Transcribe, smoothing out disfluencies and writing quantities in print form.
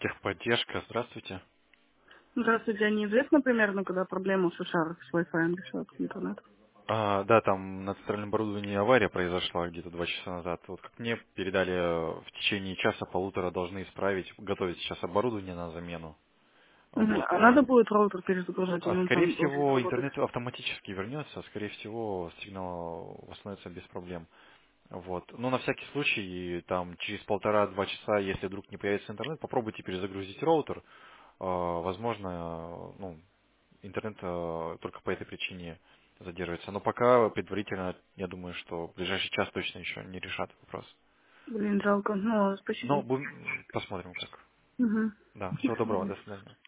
Техподдержка, здравствуйте. Здравствуйте, а неизвестно примерно, когда проблема в США с Wi-Fi решают интернет? Да, там на центральном оборудовании авария произошла где-то 2 часа назад. Вот как мне передали, в течение часа-полутора должны исправить, готовить сейчас оборудование на замену. Мгм. Вот. А надо будет роутер перезагружать, или он Скорее сам должен всего, заработать? интернет автоматически вернется, скорее всего, сигнал восстановится без проблем. Вот. Но на всякий случай, там через 1,5-2 часа, если вдруг не появится интернет, попробуйте перезагрузить роутер. Возможно, ну, интернет только по этой причине задерживается. Но пока предварительно, я думаю, что в ближайший час точно еще не решат вопрос. Блин, жалко. Ну, Но спасибо. будем, посмотрим как. Угу. Да, всего доброго, до свидания.